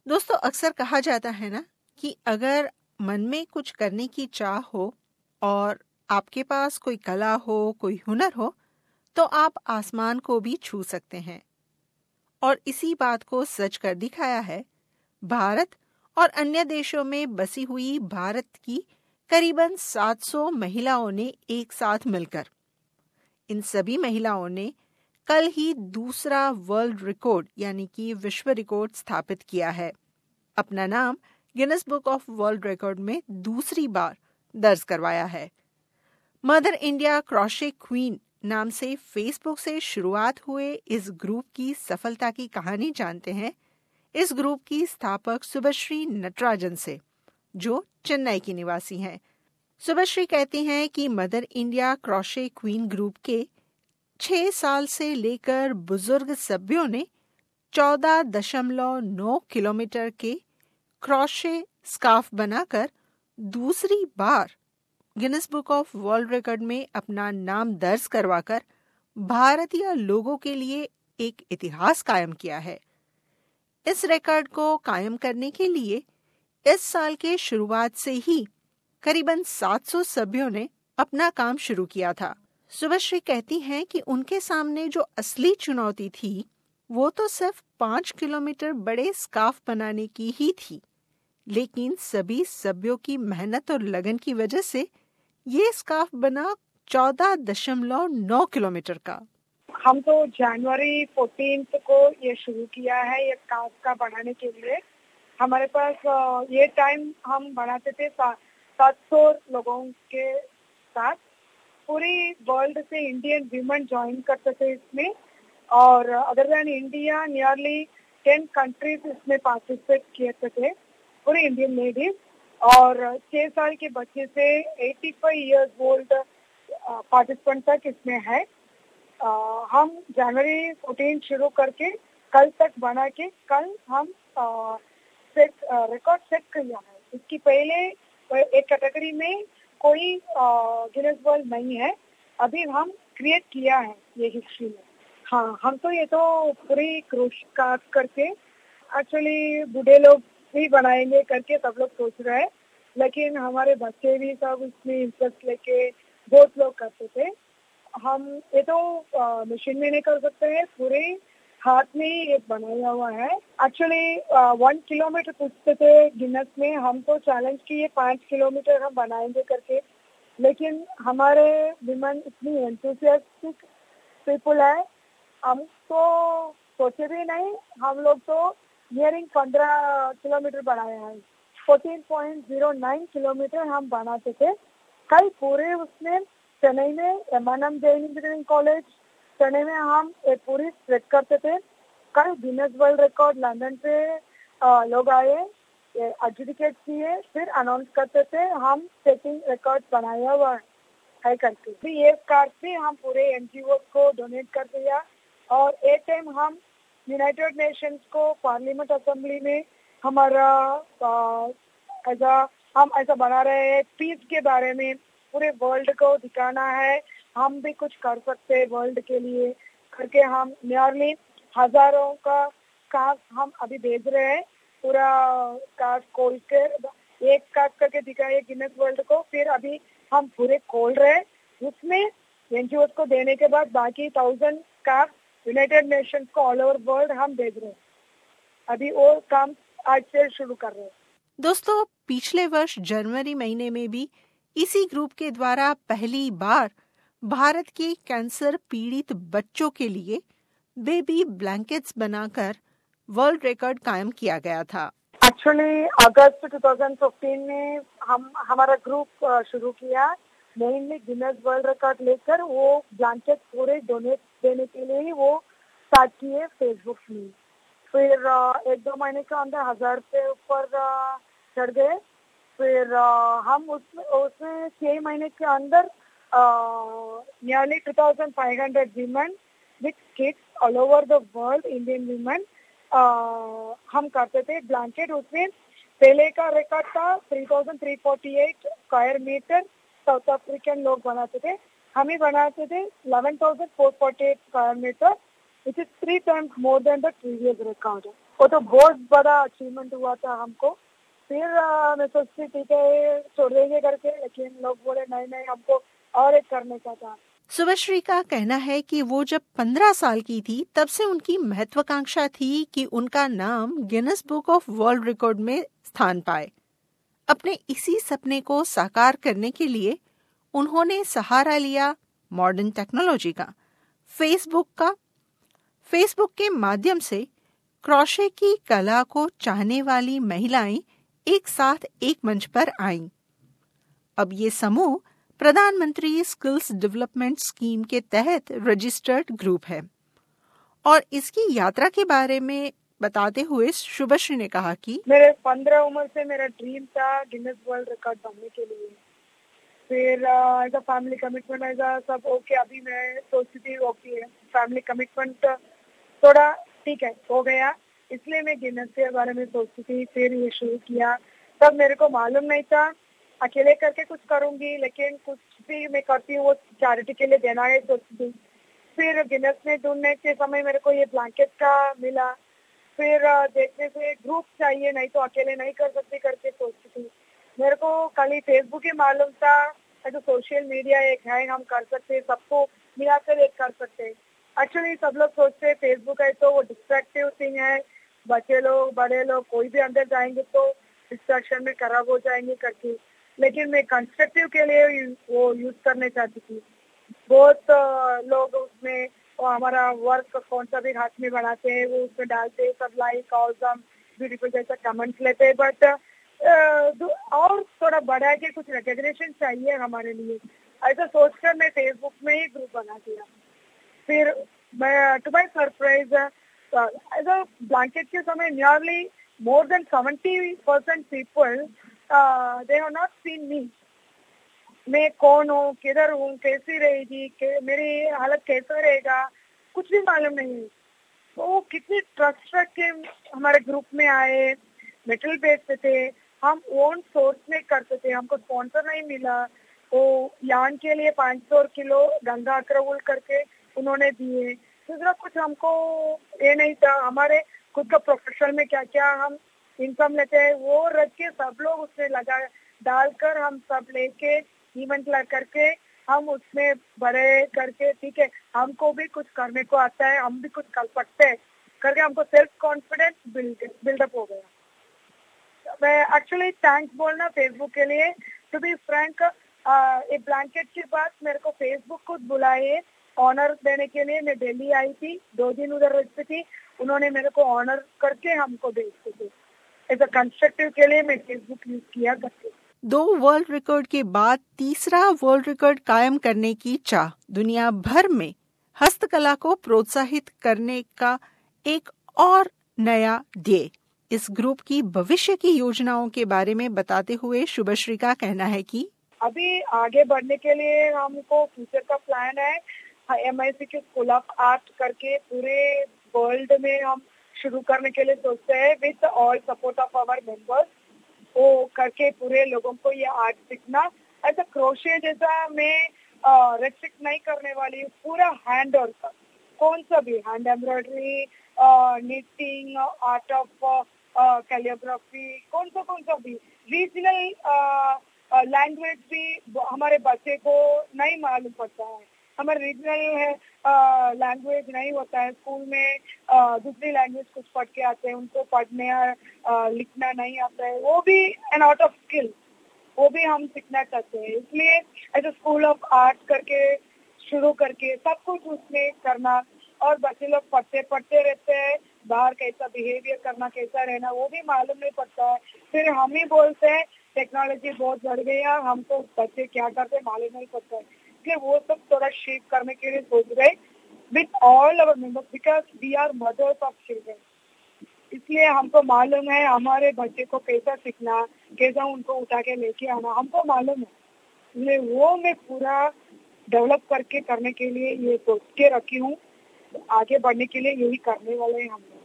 दोस्तों, अक्सर कहा जाता है ना कि अगर मन में कुछ करने की चाह हो और आपके पास कोई कला हो, कोई हुनर हो, तो आप आसमान को भी छू सकते हैं। और इसी बात को सच कर दिखाया है भारत और अन्य देशों में बसी हुई भारत की करीबन 700 महिलाओं ने एक साथ मिलकर। इन सभी महिलाओं ने कल ही दूसरा वर्ल्ड रिकॉर्ड यानी कि विश्व रिकॉर्ड स्थापित किया है। अपना नाम Guinness book of world record में दूसरी बार दर्ज करवाया है। मदर इंडिया क्रोशे क्वीन नाम से फेसबुक से शुरुआत हुए इस ग्रुप की सफलता की कहानी जानते हैं इस ग्रुप की स्थापक सुभश्री नटराजन से, जो चेन्नई की निवासी हैं। सुभश्री कहती हैं कि mother India crochet queen group के 6 साल से लेकर बुजुर्ग सभ्यों ने 14.9 किलोमीटर के क्रोशे स्कार्फ बनाकर दूसरी बार Guinness book of world record में अपना नाम दर्ज करवाकर भारतीय लोगों के लिए एक इतिहास कायम किया है। इस रिकॉर्ड को कायम करने के लिए इस साल के शुरुआत से ही करीबन 700 सभ्यों ने अपना काम शुरू किया था। सुभश्री कहती हैं कि उनके सामने जो असली चुनौती थी वो तो सिर्फ 5 किलोमीटर बड़े स्कार्फ बनाने की ही थी, लेकिन सभी सभ्यों की मेहनत और लगन की वजह से ये स्कार्फ बना 14.9 किलोमीटर का। हम तो जनवरी 14 को ये शुरू किया है ये स्कार्फ का बनाने के लिए। हमारे पास ये टाइम हम बनाते थे 700 लोगों के साथ। पूरी वर्ल्ड से इंडियन वीमेन ज्वाइन करते थे इसमें, और other than India nearly 10 countries इसमें पार्टिसिपेट किए थे, पूरे इंडियन लेडीज। और 6 साल के बच्चे से 85 इयर्स ओल्ड पार्टिसिपेंट तक इसमें है। हम जनवरी 14 शुरू करके कल तक बना के कल हम रिकॉर्ड सेट किया है। इसकी पहले एक कैटेगरी में कोई गिनेस वर्ल्ड नहीं है, अभी हम क्रिएट किया है ये हिस्ट्री में। हाँ, हम तो ये तो पूरी क्रोश काट करके एक्चुअली बूढ़े लोग भी बनाएंगे करके सब लोग सोच रहे हैं, लेकिन हमारे बच्चे भी सब इसमें इंटरेस्ट लेके बहुत लोग करते थे। हम ये तो मशीन में नहीं कर सकते हैं, पूरे हाथ में ही ये बनाया हुआ है। एक्चुअली 1 किलोमीटर पूछते थे गिनेस में, हम तो चैलेंज किए 5 किलोमीटर हम बनाएंगे करके, लेकिन हमारे विमेन इतनी एंथुसियास्टिक पीपल है, हम तो सोचे भी नहीं। हम लोग तो नियरिंग 15 किलोमीटर बनाया है। 14.09 किलोमीटर हम बनाते थे कल पूरे। उसमें चेन्नई में MNM Jain engineering college Chennai में हम एक पूरी स्प्रेड करते थे। कल गिनेस वर्ल्ड रिकॉर्ड लंदन से लोग आए, एडजुडिकेट किए, फिर अनाउंस करते थे हम सेटिंग रिकॉर्ड बनाया हुआ है करके। फिर ये कार्ड भी हम पूरे एनजीओ को डोनेट कर दिया, और एक टाइम हम यूनाइटेड नेशंस को पार्लियामेंट असेंबली में हमारा हम ऐसा बना रहे हैं पीस के बारे में, पूरे वर्ल्ड को दिखाना है हम भी कुछ कर सकते हैं वर्ल्ड के लिए करके। हम नियरली हजारों का कार्ड हम अभी भेज रहे हैं। पूरा कार्ड खोल के एक कार्ड करके दिखाए गिनेस वर्ल्ड को, फिर अभी हम पूरे खोल रहे हैं। उसमें एनजीओ को देने के बाद बाकी 1000 कार्ड यूनाइटेड नेशंस को ऑल ओवर वर्ल्ड हम भेज रहे हैं। अभी वो काम आज से शुरू कर रहे हैं। दोस्तों, पिछले वर्ष जनवरी महीने में भी इसी ग्रुप के द्वारा पहली बार भारत के कैंसर पीड़ित बच्चों के लिए बेबी ब्लैंकेट्स बनाकर वर्ल्ड रिकॉर्ड कायम किया गया था। एक्चुअली अगस्त 2015 में हम हमारा ग्रुप शुरू किया, मेनली गिनेस वर्ल्ड रिकॉर्ड लेकर। वो ब्लैंकेट पूरे डोनेट देने के लिए ही वो स्टार्ट किए फेसबुक में। फिर 1-2 महीने के अंदर 1000 से ऊपर चढ़ गए। फिर हम उसमें 6 महीने के अंदर nearly 2500 women with kids all over the world, Indian women हम करते थे ब्लैंकेट। उसमें पहले का रिकॉर्ड था 3348 स्क्वायर मीटर, साउथ अफ्रीकन लोग बनाते थे। हम ही बनाते थे 11448 square metre which is 3 times more than the previous record. वो तो बहुत बड़ा अचीवमेंट हुआ था हमको। फिर मैं सोचती ठीक है छोड़ देंगे करके, लेकिन लोग बोले नहीं नहीं हमको और एक करने का था। शुभश्री का कहना है कि वो जब 15 साल की थी तब से उनकी महत्वाकांक्षा थी कि उनका नाम Guinness book of world record में स्थान पाए। अपने इसी सपने को साकार करने के लिए उन्होंने सहारा लिया मॉडर्न टेक्नोलॉजी का, फेसबुक के माध्यम से क्रोशे की कला को चाहने वाली महिलाएं एक साथ एक मंच पर आईं। अब ये समूह प्रधानमंत्री स्किल्स डेवलपमेंट स्कीम के तहत रजिस्टर्ड ग्रुप है। और इसकी यात्रा के बारे में बताते हुए शुभश्री ने कहा कि मेरे 15 उम्र से मेरा ड्रीम था गिनेस वर्ल्ड रिकॉर्ड बनने के लिए। फिर एज अ फैमिली कमिटमेंट ऐसा सब ओके, अभी मैं सोचती थी ओके फैमिली कमिटमेंट थोड़ा ठीक है हो गया, इसलिए मैं गिनेस के बारे में सोचती थी। फिर ये शुरू किया, तब मेरे को मालूम नहीं था अकेले करके कुछ करूंगी, लेकिन कुछ भी मैं करती हूँ वो चैरिटी के लिए देना है सोचती थी। फिर गिनेस में ढूंढने के समय मेरे को ये ब्लैंकेट का मिला। फिर देखने से ग्रुप चाहिए, नहीं तो अकेले नहीं कर सकती करके सोचती थी। मेरे को खाली फेसबुक ही मालूम था, तो सोशल मीडिया एक है, हम कर सकते, सबको मिलाकर एक कर सकते। एक्चुअली सब लोग सोचते हैं फेसबुक है तो वो डिस्ट्रैक्टिव थिंग है, बच्चे लोग बड़े लोग कोई भी अंदर जाएंगे तो डिस्ट्रैक्शन में खराब हो जाएंगे करके, लेकिन मैं कंस्ट्रक्टिव के लिए वो यूज करने चाहती थी। बहुत लोग उसमें हमारा वर्क कौन सा भी हाथ में बनाते हैं वो उसमें डालते, सब लाइक ऑसम ब्यूटीफुल जैसा कमेंट्स लेते हैं, बट और थोड़ा बढ़ा के कुछ रिकॉग्निशन चाहिए हमारे लिए, ऐसा सोचकर मैं फेसबुक में ही ग्रुप बना दिया। फिर मैं to my surprise as a blanket के समय nearly more than 70% people they have not seen me. मैं कौन हूँ, किधर हूँ, कैसी रहेगी, मेरी हालत कैसा रहेगा, कुछ भी मालूम नहीं। तो कितनी ट्रस्ट रख के हमारे ग्रुप में आए, मेटल बेचते थे, हम ओन सोर्स में करते थे, हमको स्पॉन्सर नहीं मिला। वो यान के लिए 500 किलो गंगा अक्रवुल करके उन्होंने दिए। दूसरा कुछ हमको ये नहीं था, हमारे खुद का प्रोफेशन में क्या क्या हम इनकम लेते हैं वो रख के सब लोग उसमें लगा डालकर हम सब लेके इवेंट ला करके हम उसमें बड़े करके ठीक है हमको भी कुछ करने को आता है, हम भी कुछ कर सकते हैं करके हमको सेल्फ कॉन्फिडेंस बिल्डअप हो गया। मैं एक्चुअली थैंक्स बोलना फेसबुक के लिए। टू बी फ्रैंक एक ब्लैंकेट के बाद मेरे को फेसबुक खुद बुलाए ऑनर देने के लिए। मैं दिल्ली आई थी, 2 दिन उधर रहती थी, उन्होंने मेरे को ऑनर करके हमको भेजते थे। एज अ कंस्ट्रक्टिव के लिए मैं फेसबुक यूज किया करती। 2 वर्ल्ड रिकॉर्ड के बाद तीसरा वर्ल्ड रिकॉर्ड कायम करने की चाह दुनिया भर में हस्तकला को प्रोत्साहित करने का एक और नया ध्येय। इस ग्रुप की भविष्य की योजनाओं के बारे में बताते हुए शुभश्री का कहना है कि अभी आगे बढ़ने के लिए हमको फ्यूचर का प्लान है, MIC के स्कूल ऑफ आर्ट करके पूरे वर्ल्ड में हम शुरू करने के लिए सोचते हैं with all support of our members. वो करके पूरे लोगों को ये आर्ट सीखना, ऐसा क्रोशे जैसा मैं रेस्ट्रिक्ट नहीं करने वाली, पूरा हैंड वर्क कौन सा भी, hand embroidery, knitting, art of calligraphy, कौन सा भी रीजनल लैंग्वेज भी हमारे बच्चे को नहीं मालूम पड़ता है। हमारे रीजनल लैंग्वेज नहीं होता है स्कूल में, दूसरी लैंग्वेज कुछ पढ़ के आते हैं, उनको पढ़ने लिखना नहीं आता है, वो भी एन आउट ऑफ स्किल, वो भी हम सीखना चाहते हैं। इसलिए as a school of art करके शुरू करके सब कुछ उसमें करना, और बच्चे लोग पढ़ते रहते हैं, बाहर कैसा बिहेवियर करना, कैसा रहना वो भी मालूम नहीं पड़ता है। फिर हम ही बोलते हैं टेक्नोलॉजी बहुत बढ़ गया, हमको बच्चे क्या करते मालूम नहीं पड़ता है, इसलिए वो सब थोड़ा शेप करने के लिए सोच रहे with all our members, because we are mothers of children. इसलिए हमको मालूम है हमारे बच्चे को कैसा सीखना, कैसा उनको उठा के लेके आना हमको मालूम है, इसलिए वो मैं पूरा डेवलप करके करने के लिए ये सोच के रखी हूँ। आगे बढ़ने के लिए यही करने वाले हैं हम लोग।